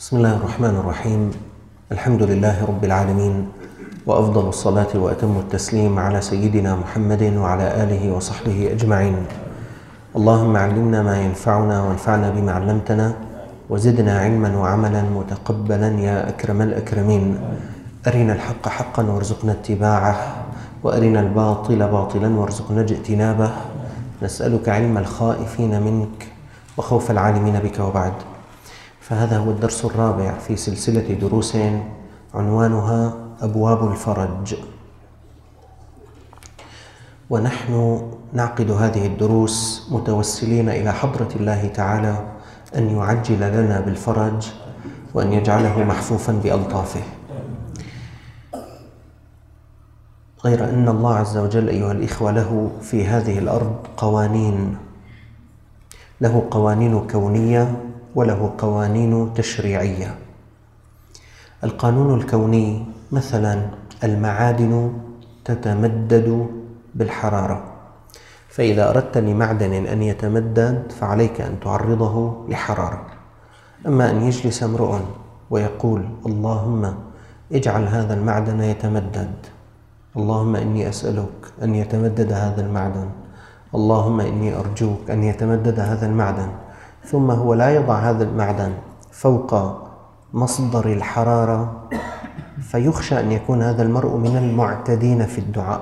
بسم الله الرحمن الرحيم. الحمد لله رب العالمين، وأفضل الصلاة وأتم التسليم على سيدنا محمد وعلى آله وصحبه أجمعين. اللهم علمنا ما ينفعنا وانفعنا بما علمتنا، وزدنا علما وعملا متقبلا يا أكرم الأكرمين. أرنا الحق حقا وارزقنا اتباعه، وأرنا الباطل باطلا وارزقنا اجتنابه. نسألك علم الخائفين منك وخوف العالمين بك. وبعد، فهذا هو الدرس الرابع في سلسلة دروس عنوانها أبواب الفرج، ونحن نعقد هذه الدروس متوسلين إلى حضرة الله تعالى أن يعجل لنا بالفرج وأن يجعله محفوفا بألطافه. غير أن الله عز وجل أيها الإخوة له في هذه الأرض قوانين، له قوانين كونية وله قوانين تشريعية. القانون الكوني مثلا المعادن تتمدد بالحرارة، فإذا أردت لمعدن أن يتمدد فعليك أن تعرضه لحرارة. أما أن يجلس امرؤ ويقول اللهم اجعل هذا المعدن يتمدد، اللهم إني أسألك أن يتمدد هذا المعدن، اللهم إني أرجوك أن يتمدد هذا المعدن، ثم هو لا يضع هذا المعدن فوق مصدر الحرارة، فيخشى أن يكون هذا المرء من المعتدين في الدعاء،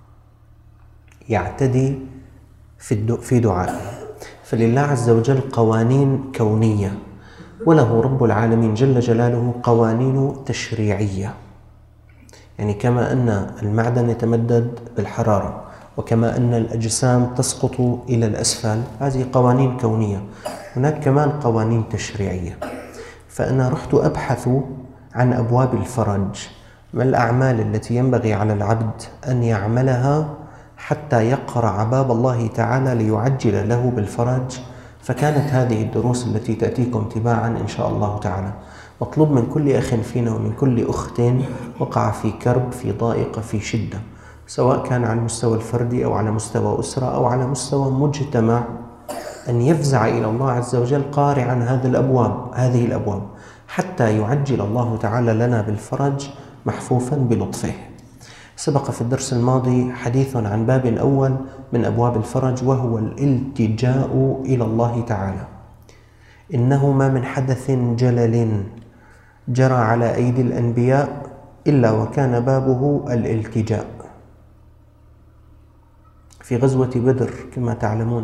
يعتدي في دعائه. فلله عز وجل قوانين كونية، وله رب العالمين جل جلاله قوانين تشريعية. يعني كما أن المعدن يتمدد بالحرارة، وكما أن الأجسام تسقط إلى الأسفل، هذه قوانين كونية. هناك كمان قوانين تشريعية. فأنا رحت أبحث عن أبواب الفرج، ما الأعمال التي ينبغي على العبد أن يعملها حتى يقرع باب الله تعالى ليعجل له بالفرج. فكانت هذه الدروس التي تأتيكم تباعا إن شاء الله تعالى. مطلوب من كل أخ فينا ومن كل أخت وقع في كرب، في ضائقة، في شدة، سواء كان على المستوى الفردي أو على مستوى أسرة أو على مستوى مجتمع، أن يفزع إلى الله عز وجل قارعا هذه الأبواب حتى يعجل الله تعالى لنا بالفرج محفوفا بلطفه. سبق في الدرس الماضي حديث عن باب أول من أبواب الفرج، وهو الالتجاء إلى الله تعالى. إنه ما من حدث جلل جرى على أيدي الأنبياء إلا وكان بابه الالتجاء. في غزوة بدر كما تعلمون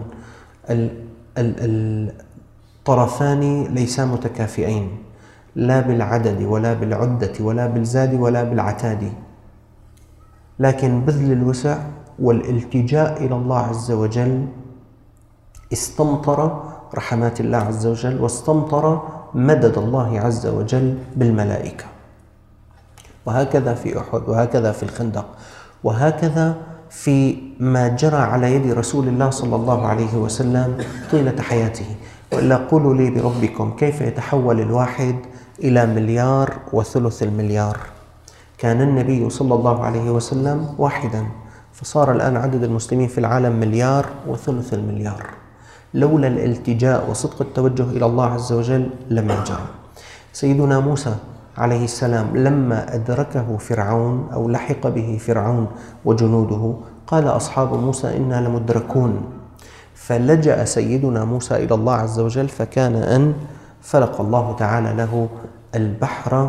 الطرفان ليسا متكافئين، لا بالعدد ولا بالعدة ولا بالزاد ولا بالعتاد، لكن بذل الوسع والالتجاء إلى الله عز وجل استمطر رحمات الله عز وجل، واستمطر مدد الله عز وجل بالملائكة. وهكذا في أحد، وهكذا في الخندق، وهكذا في ما جرى على يد رسول الله صلى الله عليه وسلم طيلة حياته. وإلا قولوا لي بربكم كيف يتحول الواحد إلى 1.3 مليار؟ كان النبي صلى الله عليه وسلم واحدا، فصار الآن عدد المسلمين في العالم 1.3 مليار. لولا الالتجاء وصدق التوجه إلى الله عز وجل لما جرى. سيدنا موسى عليه السلام لما أدركه فرعون أو لحق به فرعون وجنوده، قال أصحاب موسى إنا لمدركون، فلجأ سيدنا موسى إلى الله عز وجل، فكان أن فلق الله تعالى له البحر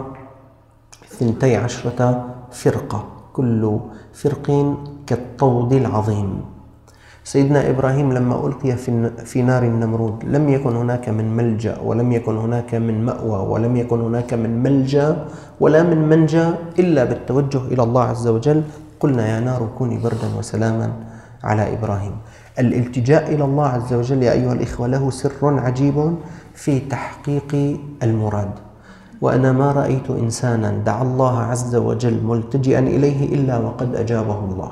12 فرقة، كل فرق كالطود العظيم. سيدنا إبراهيم لما ألقي في نار النمرود لم يكن هناك من ملجأ، ولم يكن هناك من مأوى، ولم يكن هناك من ملجأ ولا من منجى إلا بالتوجه إلى الله عز وجل. قلنا يا نار كوني بردا وسلاما على إبراهيم. الالتجاء إلى الله عز وجل يا أيها الإخوة له سر عجيب في تحقيق المراد. وأنا ما رأيت إنسانا دعا الله عز وجل ملتجئا إليه إلا وقد أجابه الله.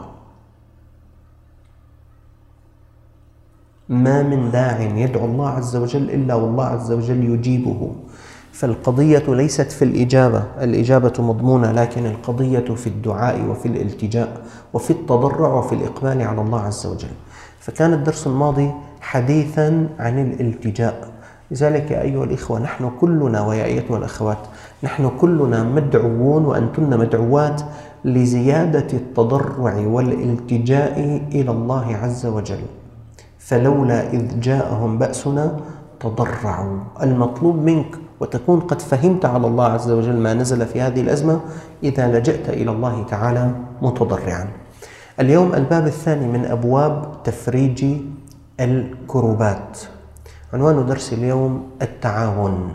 ما من داع يدعو الله عز وجل إلا والله عز وجل يجيبه. فالقضية ليست في الإجابة مضمونة، لكن القضية في الدعاء وفي الالتجاء وفي التضرع وفي الإقبال على الله عز وجل. فكان الدرس الماضي حديثا عن الالتجاء، لذلك يا أيها الإخوة نحن كلنا ويا أيتها الأخوات نحن كلنا مدعوون وأنتن مدعوات لزيادة التضرع والالتجاء إلى الله عز وجل. فلولا إذ جاءهم بأسنا تضرعوا. المطلوب منك وتكون قد فهمت على الله عز وجل ما نزل في هذه الأزمة إذا لجأت إلى الله تعالى متضرعا. اليوم الباب الثاني من أبواب تفريج الكروبات. عنوان درس اليوم التعاون.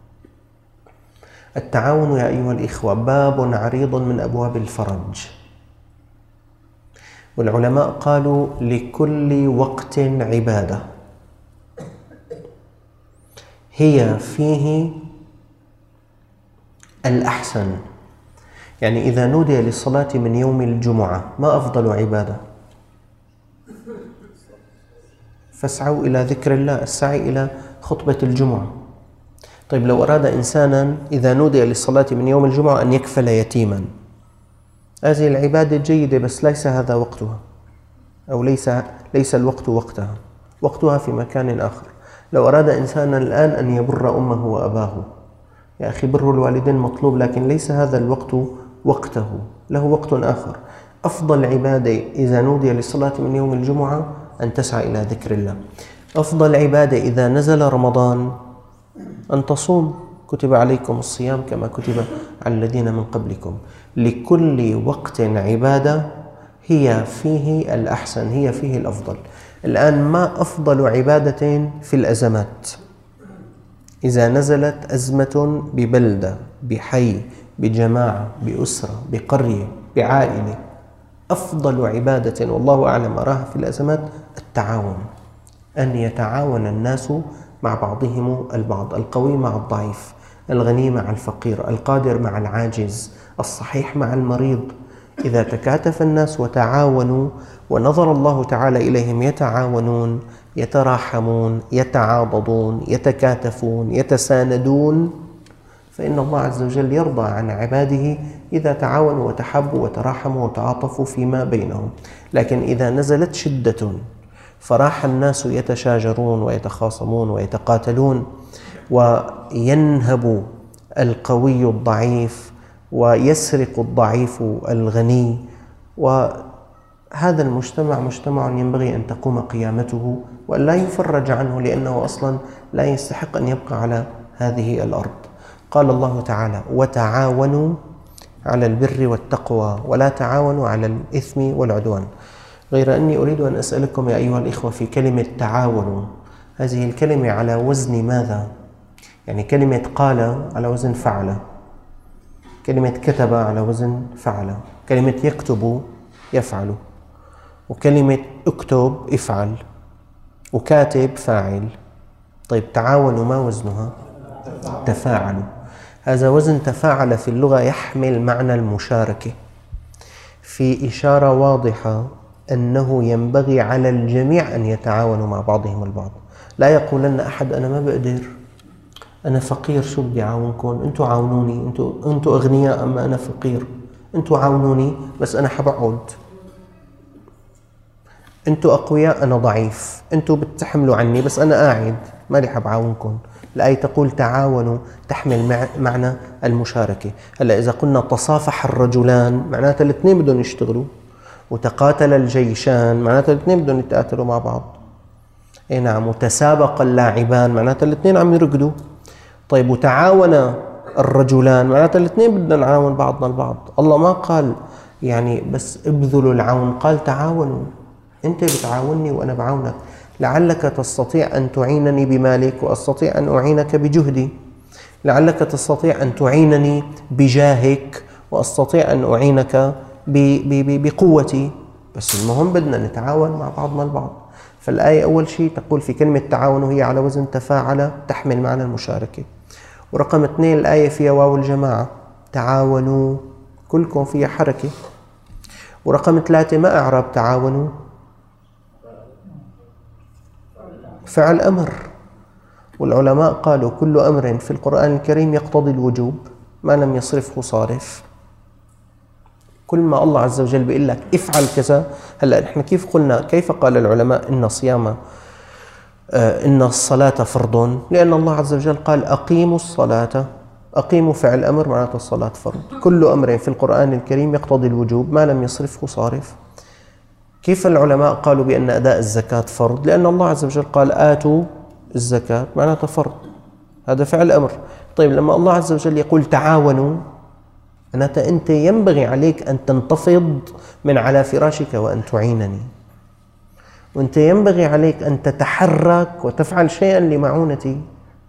التعاون يا أيها الإخوة باب عريض من أبواب الفرج، والعلماء قالوا لكل وقت عبادة هي فيه الأحسن. يعني إذا نودي للصلاة من يوم الجمعة ما أفضل عبادة؟ فاسعوا إلى ذكر الله، السعي إلى خطبة الجمعة. طيب لو أراد إنسانا إذا نودي للصلاة من يوم الجمعة أن يكفل يتيما، هذه العبادة جيدة بس ليس هذا وقتها، أو ليس الوقت وقتها، وقتها في مكان آخر. لو أراد إنسانا الآن أن يبر أمه وأباه، يا أخي بر الوالدين مطلوب لكن ليس هذا الوقت وقته، له وقت آخر. أفضل عبادة إذا نودي للصلاة من يوم الجمعة أن تسعى إلى ذكر الله. أفضل عبادة إذا نزل رمضان أن تصوم، كتب عليكم الصيام كما كتب على الذين من قبلكم. لكل وقت عبادة هي فيه الأحسن، هي فيه الأفضل. الآن ما أفضل عبادة في الأزمات؟ إذا نزلت أزمة ببلدة، بحي، بجماعة، بأسرة، بقرية، بعائلة، أفضل عبادة والله أعلم أراها في الأزمات التعاون، أن يتعاون الناس مع بعضهم البعض، القوي مع الضعيف، الغني مع الفقير، القادر مع العاجز، الصحيح مع المريض. إذا تكاتف الناس وتعاونوا ونظر الله تعالى إليهم يتعاونون، يتراحمون، يتعاضدون، يتكاتفون، يتساندون، فإن الله عز وجل يرضى عن عباده إذا تعاونوا وتحبوا وتراحموا وتعاطفوا فيما بينهم. لكن إذا نزلت شدة فراح الناس يتشاجرون ويتخاصمون ويتقاتلون، وينهب القوي الضعيف ويسرق الضعيف الغني، وهذا المجتمع مجتمع ينبغي أن تقوم قيامته وأن لا يفرج عنه، لأنه أصلا لا يستحق أن يبقى على هذه الأرض. قال الله تعالى: وتعاونوا على البر والتقوى ولا تعاونوا على الإثم والعدوان. غير أني أريد أن أسألكم يا أيها الإخوة في كلمة تعاونوا، هذه الكلمة على وزن ماذا؟ يعني كلمة قال على وزن فعل، كلمة كتب على وزن فعل، كلمة يكتب يفعل، وكلمة اكتب افعل، وكاتب فاعل. طيب تعاونوا ما وزنها؟ تفاعلوا. هذا وزن تفاعل في اللغة يحمل معنى المشاركة، في إشارة واضحة أنه ينبغي على الجميع أن يتعاونوا مع بعضهم البعض. لا يقولن أحد أنا ما بقدر، أنا فقير، شو بدي أعاونكم؟ أنتوا عاونوني، أنتوا أغنياء أما أنا فقير، أنتوا عاونوني بس أنا حبقعد، أنتوا أقوياء أنا ضعيف، أنتوا بتحملوا عني بس أنا قاعد ما لي حبعاونكم. الآية تقول تعاونوا، تحمل معنى المشاركة. هلا إذا قلنا تصافح الرجلان معناتها الاثنين بدهم يشتغلوا، وتقاتل الجيشان معناتها الاثنين بدهم يتقاتلوا مع بعض. اي نعم. وتسابق اللاعبان معناتها الاثنين عم يركضوا. طيب وتعاون الرجلان معناتها الاثنين بدنا نعاون بعضنا البعض. الله ما قال يعني بس ابذلوا العون، قال تعاونوا، انت بتعاونني وانا بعاونك، لعلك تستطيع ان تعينني بمالك واستطيع ان اعينك بجهدي، لعلك تستطيع ان تعينني بجاهك واستطيع ان اعينك بقوتي، بس المهم بدنا نتعاون مع بعضنا البعض. فالآية أول شيء تقول في كلمة تعاون وهي على وزن تفاعل، تحمل معنى المشاركة. ورقم 2 الآية فيها واو الجماعة، تعاونوا، كلكم فيها حركة. ورقم 3 ما أعراب تعاونوا؟ فعل أمر. والعلماء قالوا كل أمر في القرآن الكريم يقتضي الوجوب ما لم يصرفه صارف. كل ما الله عز وجل بيقول لك افعل كذا. هلا نحن كيف قلنا، كيف قال العلماء ان صيام إن الصلاة فرض، لأن الله عز وجل قال أقيموا الصلاة. أقيموا فعل أمر معناته الصلاة فرض. كل أمر في القرآن الكريم يقتضي الوجوب ما لم يصرفه صارف. كيف العلماء قالوا بأن أداء الزكاة فرض؟ لأن الله عز وجل قال آتوا الزكاة معناته فرض، هذا فعل أمر. طيب لما الله عز وجل يقول تعاونوا، معناته أنت ينبغي عليك أن تنتفض من على فراشك وأن تعينني، وأنت ينبغي عليك أن تتحرك وتفعل شيئا لمعونتي.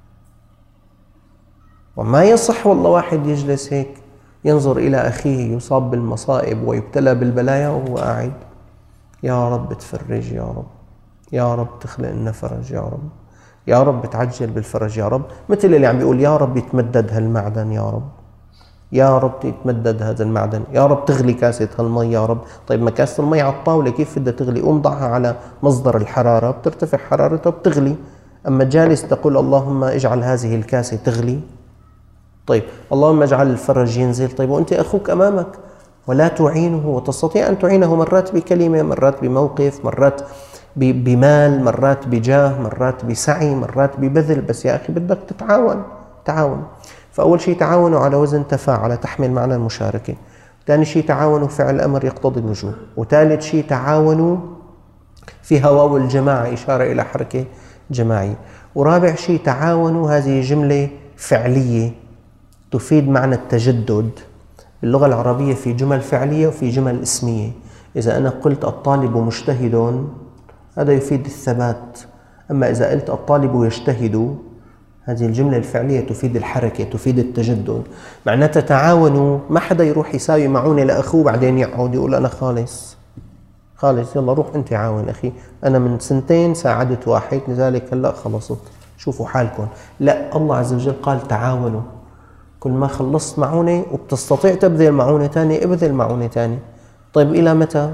وما يصح والله واحد يجلس هيك ينظر إلى أخيه يصاب بالمصائب ويبتلى بالبلايا وهو قاعد يا رب تفرج، يا رب، يا رب تخلق لنا فرج، يا رب، يا رب تعجل بالفرج، يا رب. مثل اللي عم بيقول يا رب يتمدد هالمعدن، يا رب، يا رب يتمدد هذا المعدن، يا رب تغلي كاسة هالمي، يا رب. طيب ما كاسة المي على الطاولة كيف بدها تغلي؟ قوم ضعها على مصدر الحرارة بترتفع حرارتها وبتغلي. أما جالس تقول اللهم اجعل هذه الكاسة تغلي، طيب اللهم اجعل الفرج ينزل، طيب وأنت أخوك أمامك ولا تعينه، وتستطيع أن تعينه مرات بكلمة، مرات بموقف، مرات بمال، مرات بجاه، مرات بسعي، مرات ببذل، بس يا أخي بدك تتعاون. تعاون. فأول شيء تعاونوا على وزن تفاعل تحمل معنى المشاركة. ثاني شيء تعاونوا فعل أمر يقتضي الوجوب. وثالث شيء تعاونوا في هواو الجماعة إشارة إلى حركة جماعية. ورابع شيء تعاونوا هذه جملة فعلية تفيد معنى التجدد. باللغة العربية في جمل فعلية وفي جمل اسمية. إذا أنا قلت الطالب مجتهد هذا يفيد الثبات، أما إذا قلت الطالب يجتهد هذه الجملة الفعلية تفيد الحركة، تفيد التجدد. معناتها تعاونوا، ما حدا يروح يساوي معونة لأخوه بعدين يقعد يقول أنا خالص يلا روح أنت عاون أخي، أنا من 2 ساعدت واحد لذلك هلأ خلصت شوفوا حالكم. لا، الله عز وجل قال تعاونوا. كل ما خلصت معونة وبتستطيع تبذل معونة تانية ابذل معونة تانية. طيب إلى متى؟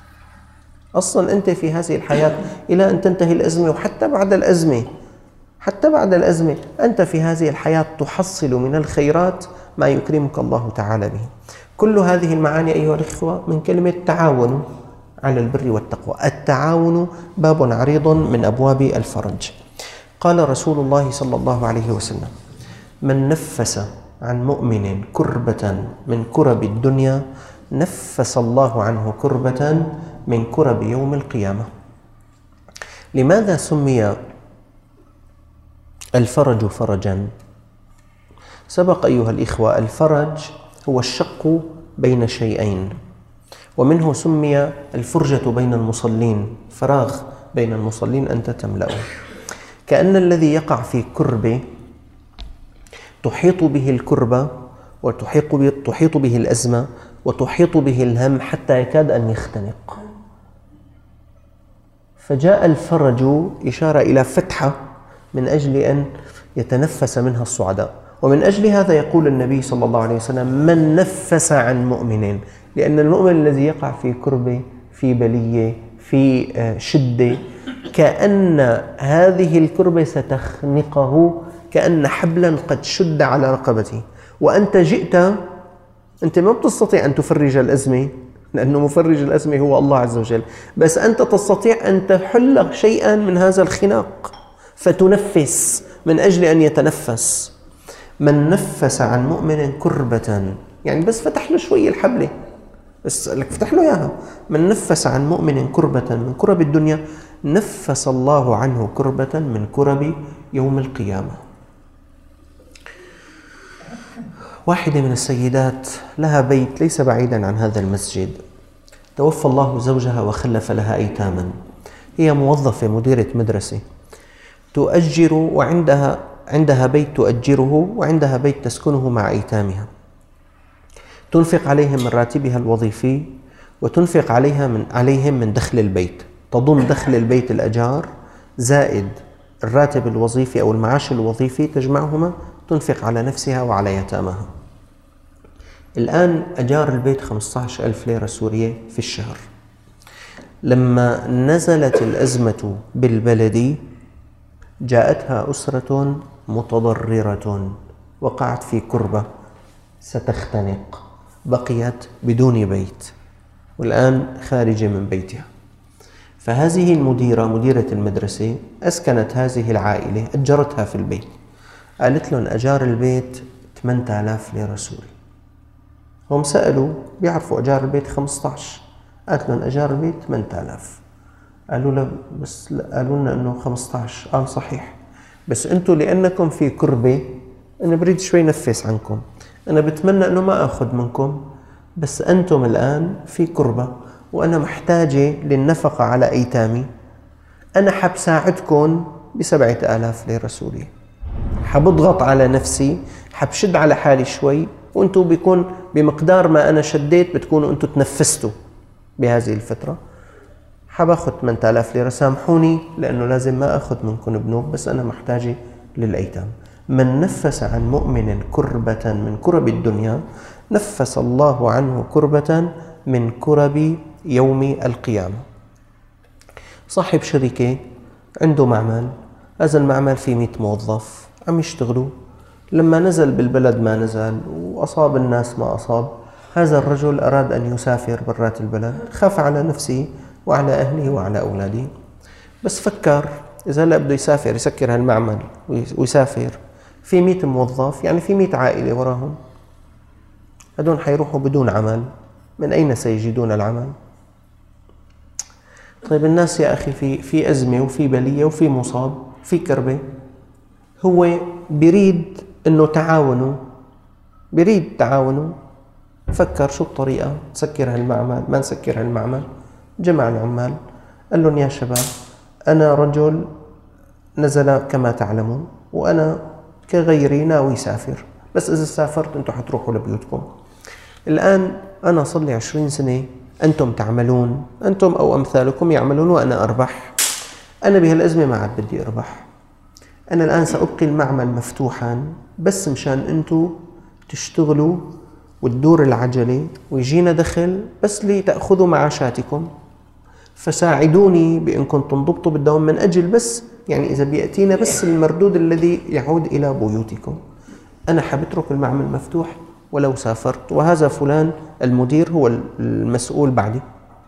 أصلا أنت في هذه الحياة إلى أن تنتهي الأزمة، وحتى بعد الأزمة، حتى بعد الأزمة أنت في هذه الحياة تحصل من الخيرات ما يكرمك الله تعالى به. كل هذه المعاني أيها الإخوة من كلمة تعاونوا على البر والتقوى. التعاون باب عريض من أبواب الفرج. قال رسول الله صلى الله عليه وسلم: من نفس عن مؤمن كربة من كرب الدنيا نفس الله عنه كربة من كرب يوم القيامة. لماذا سمي الفرج فرجا؟ سبق أيها الإخوة الفرج هو الشق بين شيئين، ومنه سمي الفرجة بين المصلين، فراغ بين المصلين أنت تملأه. كأن الذي يقع في كربة تحيط به الكربة وتحيط به الأزمة وتحيط به الهم حتى يكاد أن يختنق. فجاء الفرج إشارة إلى فتحة من أجل أن يتنفس منها الصعداء. ومن أجل هذا يقول النبي صلى الله عليه وسلم: من نفس عن مؤمن، لأن المؤمن الذي يقع في كربة، في بلية، في شدة، كأن هذه الكربة ستخنقه، كأن حبلا قد شد على رقبته، وأنت جئت، أنت ما بتستطيع أن تفرج الأزمة لأنه مفرج الأزمة هو الله عز وجل، بس أنت تستطيع أن تحل شيئا من هذا الخناق فتنفس من أجل أن يتنفس. من نفس عن مؤمن كربة، يعني بس فتح له شوي الحبلة، بس لك فتح له إياها. من نفس عن مؤمن كربة من كرب الدنيا نفس الله عنه كربة من كرب يوم القيامة. واحدة من السيدات لها بيت ليس بعيدا عن هذا المسجد، توفى الله زوجها وخلف لها أيتاما. هي موظفة مديرة مدرسة تؤجر، وعندها بيت تؤجره وعندها بيت تسكنه مع أيتامها. تنفق عليهم من راتبها الوظيفي وتنفق عليهم من دخل البيت، تضم دخل البيت الأجار زائد الراتب الوظيفي أو المعاش الوظيفي، تجمعهما تنفق على نفسها وعلى يتامها. الآن أجار البيت 15,000 ليرة سورية في الشهر. لما نزلت الأزمة بالبلد جاءتها أسرة متضررة، وقعت في كربة ستختنق، بقيت بدون بيت والآن خارجة من بيتها. فهذه المديرة، مديرة المدرسة، أسكنت هذه العائلة، أجرتها في البيت. قالت لهم أجار البيت 8000 ليرة سوري. هم سألوا، بيعرفوا أجار البيت 15. قالت لهم أجار البيت 8000. قالوا له بس قالوا لنا إنه 15. قال صحيح، بس أنتوا لأنكم في كربة أنا بريد شوي نفس عنكم، أنا بتمنى إنه ما أخذ منكم، بس أنتم الآن في كربة وأنا محتاجة للنفقة على أيتامي، أنا حب ساعدكم ب7000 ليرة سورية، حبضغط على نفسي، حبشد على حالي شوي، وأنتوا بيكون بمقدار ما أنا شديت بتكونوا أنتوا تنفستوا بهذه الفترة، حباخذ 8000 ليرة، سامحوني لأنه لازم ما أخذ منكم بنوب، بس أنا محتاجة للأيتام. من نفس عن مؤمن كربة من كرب الدنيا نفس الله عنه كربة من كرب يوم القيامة. صاحب شركة عنده معمل، هذا المعمل فيه 100 موظف عم يشتغلوا، لما نزل بالبلد ما نزل وأصاب الناس ما أصاب، هذا الرجل أراد أن يسافر برات البلد، خاف على نفسه وعلى أهله وعلى أولاده، بس فكر إذا لا بده يسافر يسكر هالمعمل ويسافر، في 100 موظف يعني في 100 عائلة وراهم، هدول حيروحوا بدون عمل، من أين سيجدون العمل؟ طيب الناس يا أخي في أزمة وفي بلية وفي مصاب في كربة، هو بريد إنه تعاونوا، فكر شو الطريقة، نسكر هالمعمل ما نسكر هالمعمل، جمع العمال قال لهم يا شباب أنا رجل نزل كما تعلمون، وأنا كغيري ناوي سافر، بس إذا سافرت أنتم حتروحوا لبيوتكم، الآن أنا صار لي 20 سنة أنتم تعملون، أنتم أو أمثالكم يعملون وأنا أربح، أنا بهالأزمة ما عاد بدي أربح، أنا الآن سأبقي المعمل مفتوحا بس مشان أنتم تشتغلوا وتدور العجلة ويجينا دخل بس لتأخذوا معاشاتكم، فساعدوني بأنكم تنضبطوا بالدوام من أجل بس يعني إذا بيأتينا بس المردود الذي يعود إلى بيوتكم، أنا حبترك المعمل مفتوح ولو سافرت، وهذا فلان المدير هو المسؤول بعدي.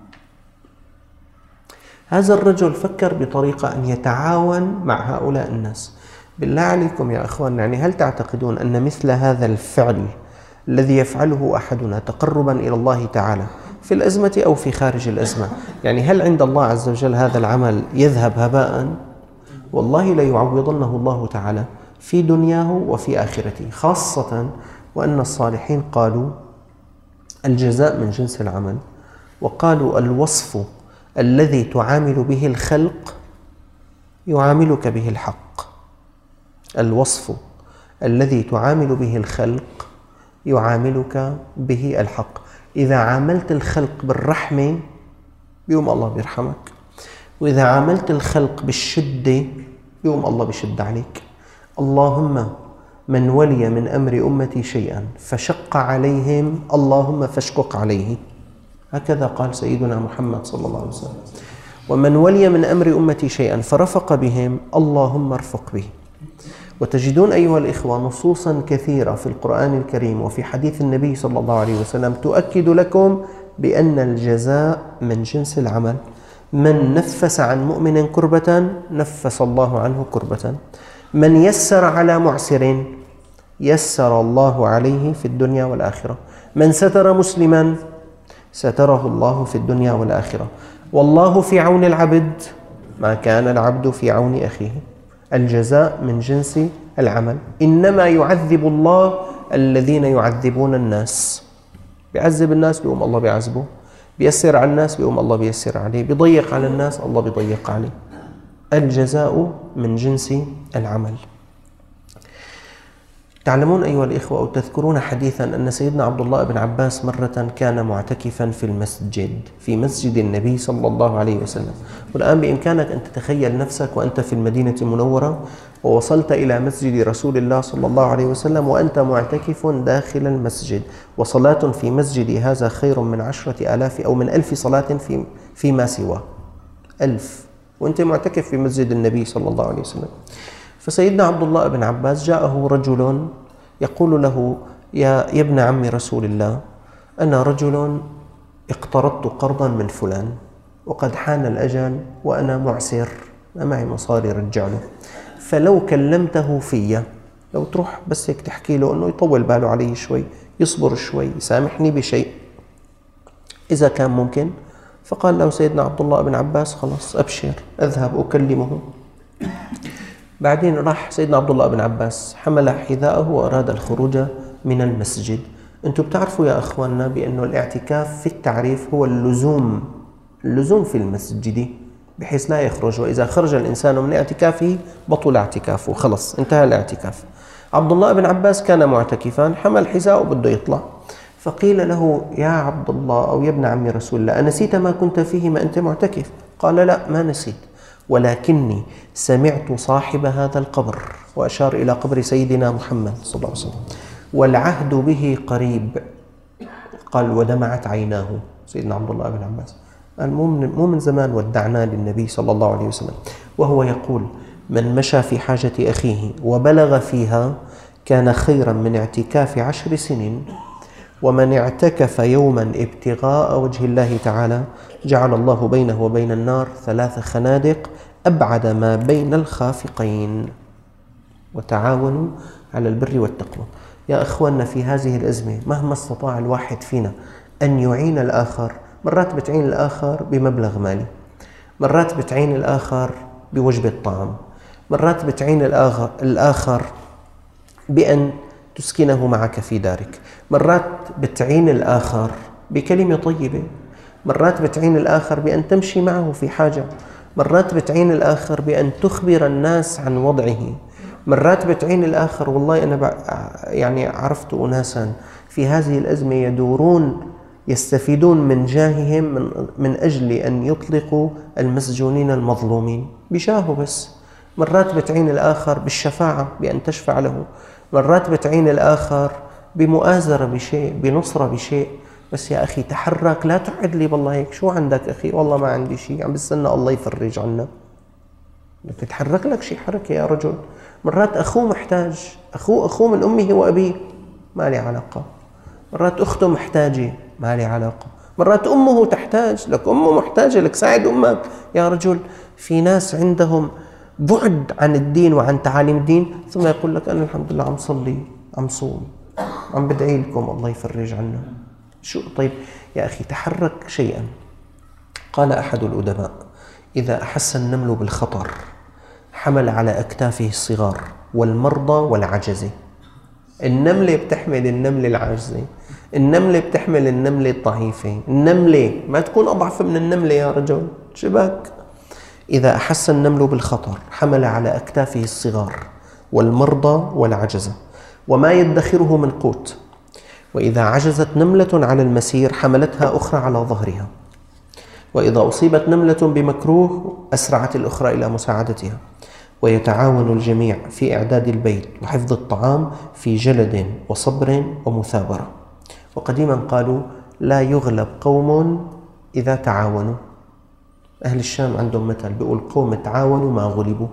هذا الرجل فكر بطريقة أن يتعاون مع هؤلاء الناس. بالله عليكم يا أخوان، يعني هل تعتقدون أن مثل هذا الفعل الذي يفعله أحدنا تقربا إلى الله تعالى في الأزمة أو في خارج الأزمة، يعني هل عند الله عز وجل هذا العمل يذهب هباء؟ والله ليعوضنه الله تعالى في دنياه وفي آخرته، خاصة وأن الصالحين قالوا الجزاء من جنس العمل، وقالوا الوصف الذي تعامل به الخلق يعاملك به الحق، الوصف الذي تعامل به الخلق يعاملك به الحق، إذا عاملت الخلق بالرحمة بيوم الله بيرحمك، وإذا عاملت الخلق بالشدة بيوم الله بيشد عليك. اللهم من ولي من أمر أمتي شيئا فشق عليهم اللهم فاشقق عليه، هكذا قال سيدنا محمد صلى الله عليه وسلم. ومن ولي من أمر أمتي شيئا فرفق بهم اللهم ارفق به. وتجدون أيها الإخوة نصوصا كثيرة في القرآن الكريم وفي حديث النبي صلى الله عليه وسلم تؤكد لكم بأن الجزاء من جنس العمل. من نفس عن مؤمن كربة نفس الله عنه كربة، من يسر على معسر يسر الله عليه في الدنيا والآخرة، من ستر مسلما ستره الله في الدنيا والآخرة، والله في عون العبد ما كان العبد في عون أخيه. الجزاء من جنس العمل. إنما يعذب الله الذين يعذبون الناس، بيعذب الناس بيقوم الله بيعذبه، بيسر على الناس بيقوم الله بيسر عليه، بيضيق على الناس الله بيضيق عليه. الجزاء من جنس العمل. تعلمون أيها الإخوة أو تذكرون حديثا أن سيدنا عبد الله بن عباس مرة كان معتكفا في المسجد، في مسجد النبي صلى الله عليه وسلم. والآن بإمكانك أن تتخيل نفسك وأنت في المدينة المنورة ووصلت إلى مسجد رسول الله صلى الله عليه وسلم وأنت معتكف داخل المسجد، وصلاة في مسجد هذا خير من 10,000 أو من 1000 صلاة فيما سواه، 1000 وأنت معتكف في مسجد النبي صلى الله عليه وسلم. فسيدنا عبد الله بن عباس جاءه رجل يقول له يا ابن عم رسول الله، أنا رجل اقترضت قرضا من فلان وقد حان الأجل وأنا معسر، ما معي مصاري رجع له. فلو كلمته في، لو تروح بس هيك تحكي له أنه يطول باله علي شوي، يصبر شوي، يسامحني بشيء إذا كان ممكن. فقال له سيدنا عبد الله بن عباس خلاص أبشر، أذهب أكلمه. بعدين راح سيدنا عبد الله بن عباس حمل حذاءه وأراد الخروج من المسجد. أنتم بتعرفوا يا أخواننا بأنه الاعتكاف في التعريف هو اللزوم في المسجد بحيث لا يخرج، وإذا خرج الإنسان من اعتكافه بطل اعتكافه، خلص انتهى الاعتكاف. عبد الله بن عباس كان معتكفا، حمل حذاءه وبده يطلع، فقيل له يا عبد الله أو يا ابن عم رسول الله أنسيت ما كنت فيه ما أنت معتكف؟ قال لا ما نسيت، ولكني سمعت صاحب هذا القبر، وأشار إلى قبر سيدنا محمد صلى الله عليه وسلم، والعهد به قريب. قال ودمعت عيناه سيدنا عبد الله بن عباس، قال مو من زمان ودعنا للنبي صلى الله عليه وسلم، وهو يقول من مشى في حاجة أخيه وبلغ فيها كان خيرا من اعتكاف 10 سنين، ومن اعتكف يوما ابتغاء وجه الله تعالى جعل الله بينه وبين النار 3 خنادق أبعد ما بين الخافقين. وتعاونوا على البر والتقوى. يا أخواننا في هذه الأزمة مهما استطاع الواحد فينا أن يعين الآخر، مرات بتعين الآخر بمبلغ مالي، مرات بتعين الآخر بوجبة طعام، مرات بتعين الآخر بأن تسكنه معك في دارك، مرات بتعين الآخر بكلمة طيبة، مرات بتعين الآخر بأن تمشي معه في حاجة، مرات بتعين الآخر بأن تخبر الناس عن وضعه، مرات بتعين الآخر. والله أنا يعني عرفت أناسا في هذه الأزمة يدورون يستفيدون من جاههم من أجل أن يطلقوا المسجونين المظلومين بجاهه بس. مرات بتعين الآخر بالشفاعة بأن تشفع له، مرات بتعين الآخر بمؤازرة بشيء، بنصرة بشيء. بس يا أخي تحرك، لا تقعد لي والله هيك شو عندك أخي، والله ما عندي شيء، عم بستنى الله يفرج عنا. بدك تتحرك لك شيء حركة يا رجل. مرات أخوه محتاج، أخوه من أمه وأبيه، ما لي علاقة. مرات أخته محتاجة، ما لي علاقة. مرات أمه تحتاج لك، أمه محتاجة لك، ساعد أمك يا رجل. في ناس عندهم بعد عن الدين وعن تعاليم الدين، ثم يقول لك أنا الحمد لله عم صلي، عم صوم، عم بدعي لكم الله يفرج عنا. شو طيب يا أخي تحرك شيئا. قال أحد الأدباء إذا أحس النمل بالخطر حمل على أكتافه الصغار والمرضى والعجزة. النملة بتحمل النملة العاجزة، النملة بتحمل النملة الضعيفة، النملة ما تكون أضعف من النملة يا رجل، شبك. إذا أحس النمل بالخطر حمل على أكتافه الصغار والمرضى والعجزة وما يدخره من قوت. وإذا عجزت نملة على المسير حملتها أخرى على ظهرها، وإذا أصيبت نملة بمكروه أسرعت الأخرى إلى مساعدتها. ويتعاون الجميع في إعداد البيت وحفظ الطعام في جلد وصبر ومثابرة. وقديما قالوا لا يغلب قوم إذا تعاونوا. أهل الشام عندهم مثل بيقول قوم تعاونوا ما غلبوا.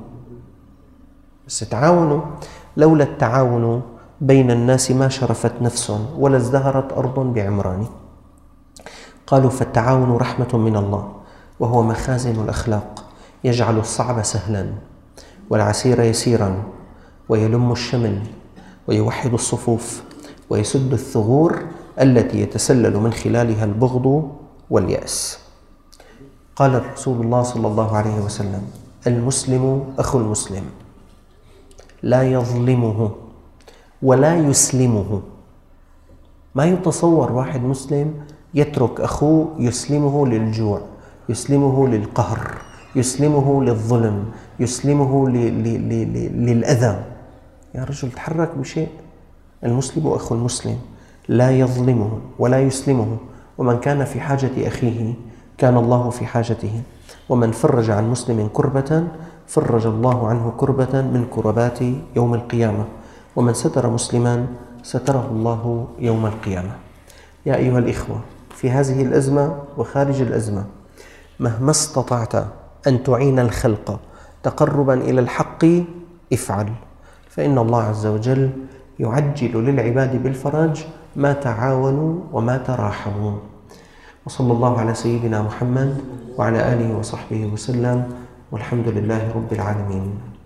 بس تعاونوا، لولا التعاون بين الناس ما شرفت نفس ولا ازدهرت أرض بعمران. قالوا فالتعاون رحمة من الله، وهو مخازن الأخلاق، يجعل الصعب سهلا والعسير يسيرا، ويلم الشمل ويوحد الصفوف ويسد الثغور التي يتسلل من خلالها البغض واليأس. قال رسول الله صلى الله عليه وسلم المسلم أخو المسلم لا يظلمه ولا يسلمه. ما يتصور واحد مسلم يترك أخوه يسلمه للجوع، يسلمه للقهر، يسلمه للظلم، يسلمه للأذى. يا رجل تحرك بشيء. المسلم أخو المسلم لا يظلمه ولا يسلمه، ومن كان في حاجة أخيه كان الله في حاجته، ومن فرج عن مسلم كربة فرج الله عنه كربة من كربات يوم القيامة، ومن ستر مسلما ستره الله يوم القيامة. يا أيها الإخوة في هذه الأزمة وخارج الأزمة مهما استطعت أن تعين الخلق تقربا إلى الحق افعل، فإن الله عز وجل يعجل للعباد بالفرج ما تعاونوا وما تراحموا. وصلى الله على سيدنا محمد وعلى آله وصحبه وسلم، والحمد لله رب العالمين.